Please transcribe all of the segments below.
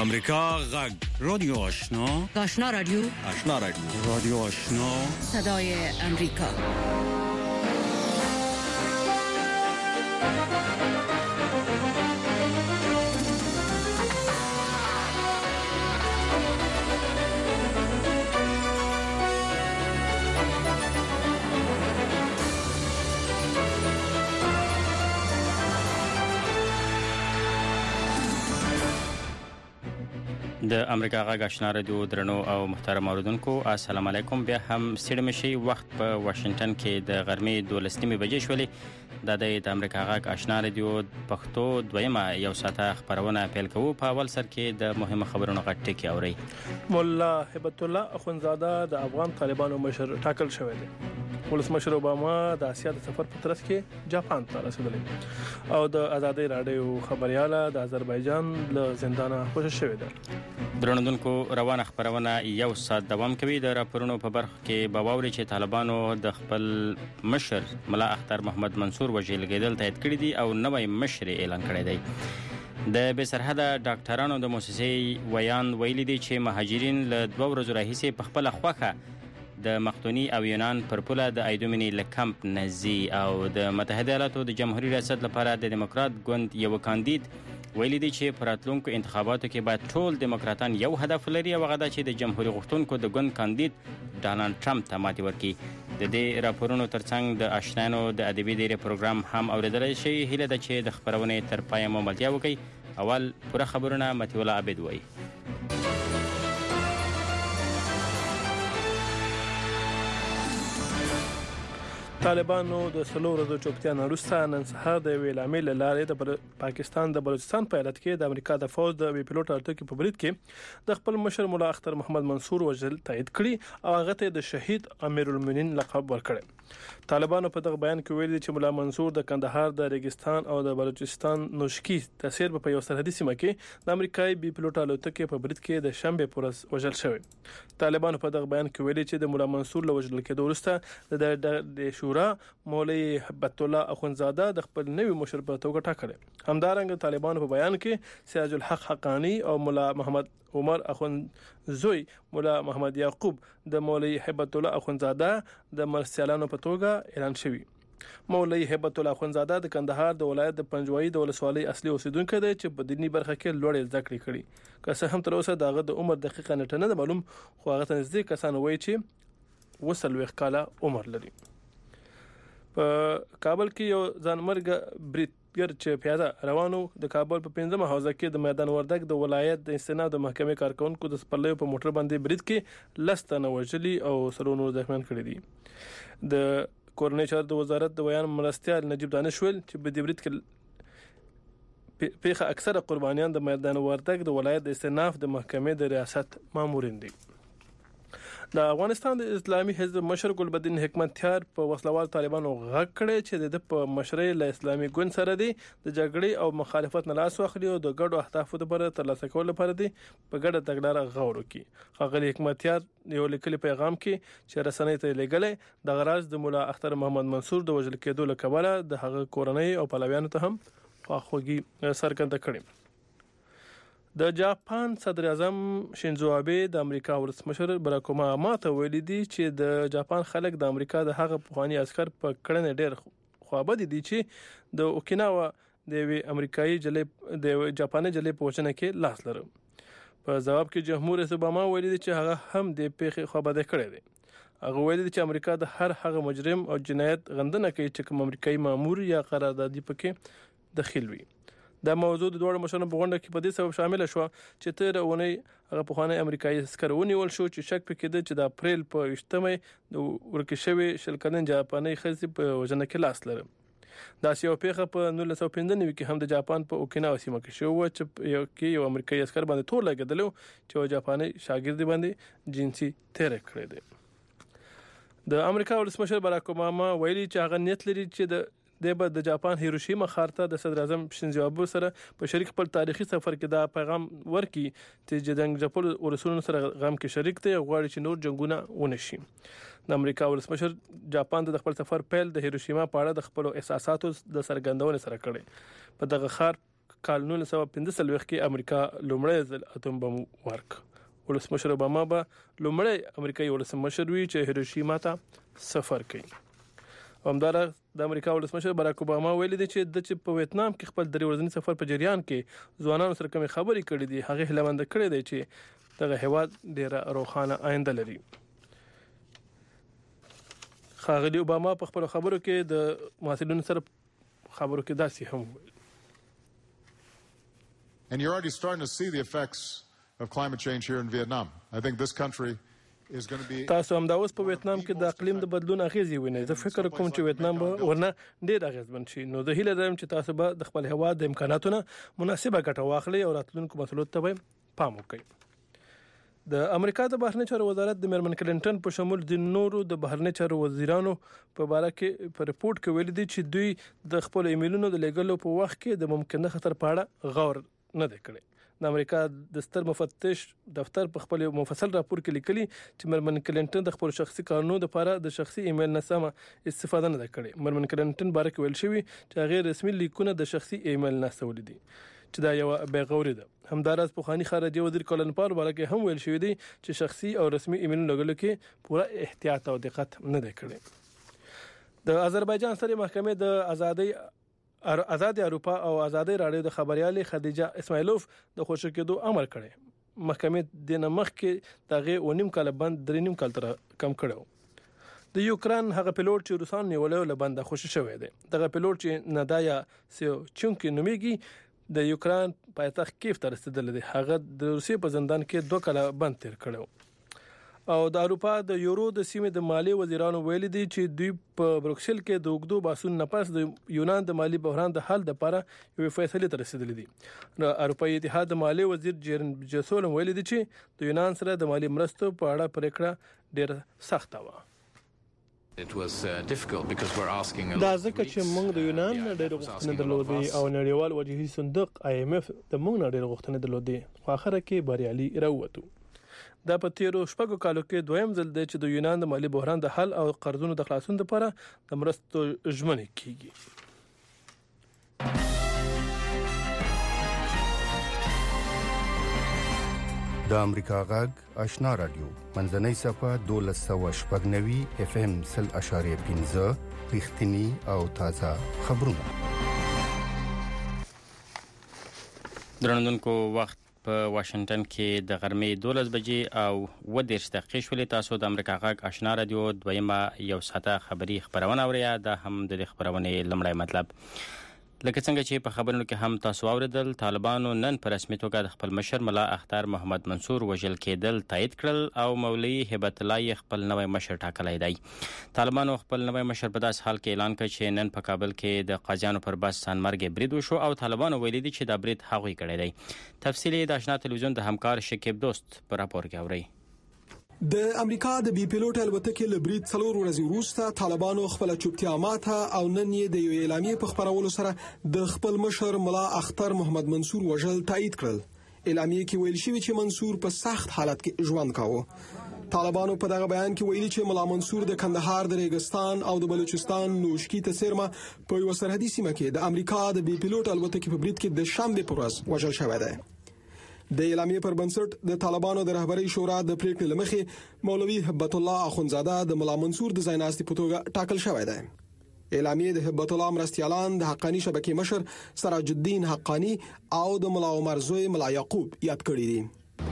امریکا غږ رادیو آشنا رادیو رادیو آشنا صدای امریکا. د امریکا غږ آشنا رادیو درنو او محترم اوریدونکو السلام علیکم. بیا هم ستړي مشي وخت په واشنگټن کې د غرمې 12 بجې شولې. د امریکا غږ آشنا رادیو پښتو دویمه یو ساعته خبرونه پیل کوو. په اول سر کې د مهمه خبرونو غټ ټکی اوري. مولا هیبت الله اخونزاده د افغان طالبانو مشر ټاکل شوی دی. ولسمشر اوباما د اسیا د سفر په ترڅ کې جاپان ته رسیدلی او د ازادۍ راډیو خبرياله د آذربایجان له زندانه خوشی شوی دی. درنوونکو روانه خبرونه یو ساعت دوام کوي. د راپورونو په برخه کې باوري چې طالبانو د خپل مشر ملا اختر محمد منصور وژل کېدل تایید کړی دي او نوې مشر اعلان کړی دی. د بې سرحده ډاکټرانو د مؤسسې ویان ویلي دي چې مهاجرین له 2 ورځې راهیسې په خپل خوخه د مقدوني او یونان پر پوله د ایدومینی لکمپ نزي او د متحده ایالاتو د جمهوریت ریاست لپاره د دیموکرات ګوند یو کاندید ویلي دي چې په راتلونکو انتخاباتو کې باید ټول دیموکراتان یو هدف لري او هغه دا چې د جمهوریت غوښتونکو د ګوند کاندید ډانلډ ټرمپ ته ماتې ورکړي. د دې راپورونو ترڅنګ د آشنانو د ادبي ډیری پروګرام هم اوریدلای شي. هیله ده چې د خبرونې تر پایه مو ملتیا وکړي. اول پوره خبرونه متي الله عبد وایي. طالبانو د 3 ورځو چوپتیا نه وروسته نن سهار د ویلامې لارې د پاکستان د بلوچستان په ایالت کې د امریکا د فوج د پیلوټ الوتکې په برید کې د خپل مشر مولا اختر محمد منصور وژل تایید کړي او هغه ته د شهید امیر المؤمنین لقب ورکړي. طالبانو په دغه بیان کې ویلي چې مولا منصور د کندهار د ریګستان او د بلوچستان نوشکی تاثیر په یو سرحدي سیمه کې د امریکایي بي پیلوټ الوتکې په برید کې د شنبه پورز وژل شوی. طالبانو په دغه بیان کې ویلي چې د مولا منصور له وژل کېدو وروسته د شورا مولوی هیبت الله اخونزاده د خپل نوي مشر په توګه ټاکل. همدارنګه طالبانو په بیان کې سراج الحق حقانی او مولا محمد عمر اخونزوی مولا محمد یعقوب د مولوی هیبت الله اخونزاده د مرسیالانو په توګه اعلان شوی. مولوی هیبت الله اخونزاده د کندهار د ولایت د پنجوایي د ولسوالۍ اصلي اوسیدونکو دی چې په دینی برخه کې لوړې زده کړې کړې. که څه هم تر اوسه دغه د عمر دقیقه نه ده معلوم، خو هغه ته نږدې کسان وایي چې 40 کاله عمر لري. په کابل کې یو ځانمرګ بریدګر چې پیاده روانو د کابل په 15مه حوزه کې د میدان وردګ د ولایت د استناد د محکمې کارکونکو د سپرلیو په موټر باندې برید کې لسته وژلي او سلونو زخمیان کړي دي. د کورنۍ چارو د وزارت د بیان مرستیال نجیب دانش ویل چې په دې برید کې پیخه اکثره قربانیان د میدان وردګ د ولایت د استناف د محکمې د ریاست مامورین دي. د افغانستان د اسلامي حزب مشر ګلبدین حکمتیار په وسلوال طالبانو غږ کړی چې د په مشرۍ له اسلامي ګوند سره دی د جګړې او مخالفت نه لاس واخلي او د ګډو اهدافو لپاره ترلاسه کول لپاره دی په ګډه تګلاره غور وکړي. ښاغلي حکمتیار یو لیکلي پیغام کې چې رسنۍ ته لېږلی د غراز د مولا اختر محمد منصور د وژل کېدو له کبله د هغه کورنۍ او پلویانو ته هم خواخوږي څرګنده کړې. د جاپان صدر اعظم شینزو آبه د امریکا ولسمشر باراک اوباما ته ویلي دي چې د جاپان خلک د امریکا د هغه پخوانی عسكر په کړنې ډېر خوابدي دي چې د اوکیناوا د امریکایي جلې د جاپاني جلې په وچنه کې لاس لري. په جواب کې جمهور رئیس اوباما ویلي دي چې هغه هم د پیښې خوابدي کړی دی. هغه ویلي چې امریکا د هر هغه مجرم او جنایت غندنه کوي چې کوم امریکایي مامور یا قراردادي پکې دخیل وي. دا موضوع د دوه مشرانو په غونډه کې په دې سبب شامل شو چې تر اونۍ هغه پخوانی امریکایي عسكر ونیول شو چې شک پکې ده چې د اپریل په 20مه د ورکشوي شلکلن جاپاني خزي په وژنه کې لاس لري. دا یو پیښه په 1995 کې هم د جاپان په اوکیناوا سیمه کې شو چې یو امریکایي عسكر باندې تور لګیدل چې یو جاپاني شاګرد باندې جنسي تیر کړی دی. د امریکا ولسمشر باراک اوباما ویلي چې هغه نیت لري چې د جاپان هیروشیما ښار ته د صدر اعظم شینزو آبه سره په شریک خپل تاریخي سفر کې دا پیغام ورکړي چې جنگ ځپلو ورسونو سره غم کې شریک دی، غواړي چې نور جنگونه ونشي. د امریکا ولسمشر جاپان د خپل سفر پیل د هیروشیما په اړه د خپل احساساتو د څرګندونې سره کړي. په دغه ښار کال 1945 کې امریکا لومړی ځل اتوم بم ورک. ولسمشر اوباما به لومړی امریکایي ولسمشر وي چې هیروشیما ته سفر کوي. همدارا د امریکا ولسمشر باراک اوباما ویلي دی چې په ویتنام کې خپل 3 ورځنی سفر په جریان کې ځوانانو سره کومې خبرې کړې دي. هغه هلمند کړی دی چې دغه هیواد ډیره روښانه آینده لري. ښاغلي اوباما په خپل خبرو کې د محصلینو سره خبرو کې داسې هم ویل. And you're already starting to see the effects of climate change here in Vietnam. I think this country is going to be تاسو هم دا اوس په ویتنام کې د اقلیم د بدلون اغیزې وینئ. زه فکر کوم چې ویتنام به ورنه ډېر اغیزمن شي. نو زه هیله لرم چې تاسو به د خپل هیواد د امکاناتو مناسبه ګټه واخلئ او راتلونکو مسلو ته پام وکړئ. د امریکا د بهرنی چارو وزارت د میرمن کلینټن په شمول د نورو د بهرنی چارو وزیرانو په اړه کې په ریپورت کې ویل دي چې دوی د خپل ایمیلونو د لګلو په وخت کې د ممکنه خطر په اړه غور نه دی کړی. د امریکا د ستر مفتش دفتر په خپل مفصل راپور کې لیکلي چې مرمن کلینټن د خپل شخصي کارونو لپاره د شخصي ایمیل نه سم استفاده نه کړې. مرمن کلینټن بارک ویل شوی چې غیر رسمي لیکونه د شخصي ایمیل نه سوال دي چې دا یو بیغوري ده. همدارس پوخانی خارجي وزیر کولن پال بارک هم ویل شوی دی چې شخصي او رسمي ایمیل لګلو کې پوره احتیاط او دقت نه دی کړی. د آذربایجان ستر محکمې د آزاد اروپا او آزادي رادیو د خبريالي خدیجه اسماعیلوف د خوشی کېدو امر کړی. محکمې د نمخ کې دغه ونیم کال بند 3 کال تر کم کړو. د یوکران هغه پیلوټ چې روسان نیولې لبند خوشی شوی دی. دغه پیلوټ چې نادایا سیوچونکي نومیږي د یوکران پایتخت کیف ته رسیدلی دی. هغه د روسیې په زندان کې 2 کال بند تیر کړو. او د اروپا د یورو د سیمې د مالی وزیرانو ویل دي چې دوی په بروکسل کې د وګړو باسون نه پس د یونان د مالی بحران د حل لپاره یو فیصله تر رسیدلې دي. د اروپایي اتحاد د مالی وزیر جیرن جسول ویل دي چې د یونان سره د مالی مرستو په اړه پریکړه ډېر سخت و. دا ځکه چې موږ د یونان ډېر غوښتنې درلودې او نړیوال وجهي صندوق IMF د موږ ډېر غوښتنې درلودې. خو اخره کې بریالي راووتو. دا په تیرو 6 کالو کې دویم ځل دی چې د یونان د مالی بحران د حل او قرضونو د خلاصون لپاره د مرستو ژمنې کیږي. د امریکا غږ آشنا رادیو منځنۍ صفه 1290 FM 0.15 رښتینی او تازه خبرونه. درنوونکو وخت په واشنگټن کې د غرمې 12 بجې او 10 دقیقې شولې. تاسو د امریکا غږ آشنا رادیو دویمه یو ساعته خبری خبرونه اورئ. دا هم د خبرونې لمړی مطلب. لکه څنګه چې په خبرونو کې هم تاسو اوریدل، طالبانو نن په رسمي توګه د خپل مشر ملا اختر محمد منصور وژل کېدل تایید کړل او مولوي هبت الله خپل نوی مشر ټاکلی دی. طالبانو خپل نوی مشر په داس حال کې اعلان کړ چې نن په کابل کې د قاضیانو پر بس سانمرګ برید وشو او طالبانو ویلي دي چې دا برید هغوی کړی دی. تفصیلی د آشنا تلویزیون د همکار شکیب دوست په راپور کې اورئ. د امریکا د بي پيلوټ الوتکې لبرید 4 ورځې وروسته طالبانو خپل چوپتیا ماته او نن یې د یو اعلامیې په خبرولو سره د خپل مشر ملا اختر محمد منصور وژل تایید کړل. اعلامیې کې ویل شوی چې منصور په سخت حالت کې ژوند کاوه. طالبانو په دغه بیان کې ویلي چې ملا منصور د کندهار د ریګستان او د بلوچستان نوشکی ته سرمه په یو سرحدي سیمه کې د امریکا د بي پيلوټ الوتکې په برید کې د شنبه پر ورځ وژل شوی دی. د اعلامیې پر بنسټ د طالبانو د رهبرۍ شورا د پریکړې لمخې مولوي هبت الله اخونزاده د ملا منصور د ځایناستي په توګه ټاکل شوی دی. اعلامیې د هبت الله مرستيالان د حقانی شبکې مشر سراج الدین حقانی او د ملا عمر زوی ملا یعقوب یاد کړی دي.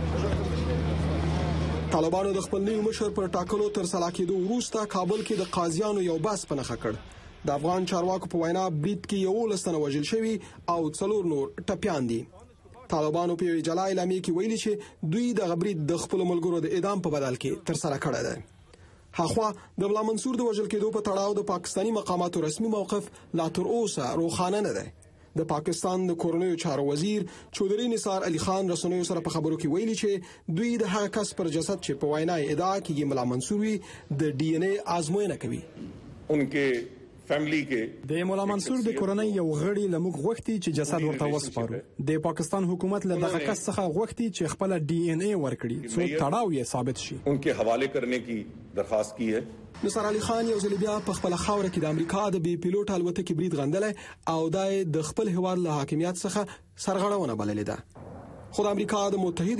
طالبانو د خپل نوي مشر پر ټاکلو تر سلا کېدو وروسته کابل کې د قاضیانو یو بس پنهخه کړ. د افغان چارواکو په وینا برید کې 11 تنه وژل شوي او 4 نور ټپيان دي. طالبانو په اجازه اعلامیه کې ویلي چې دوی د غبرید د خپل ملګرو د اعدام په بدل کې تر سره کړی دی. هغه د ملا منصور د وژل کېدو په تړاو د پاکستاني مقاماتو رسمي موقف لا تر اوسه روښانه نه دی. د پاکستان د کورنیو چارو وزیر چودري نثار علي خان رسنیو سره په خبرو کې ویلي چې دوی د هغه کس پر جسد چې په وینا ادعا کوي ملا منصور وي د DNA آزموینه کوي. उनके فیملی کې د مولا منصور د کورنۍ یو غړي لمغ غوښتي چې جسد ورته وسپارو. د پاکستان حکومت له دغه کس څخه غوښتي چې خپل ډي ان اي ورکړي څو تړاو یې ثابت شي. انکه حواله کرنے کی درخواست کی ہے. نصر علي خان یو ځل بیا په خپل خاور کې د امریکا د بي پیلوټ الوتکې برید غندلې او د خپل هواد له حاکمیت څخه سرغړونه بللې ده. خو د امریکا د متحده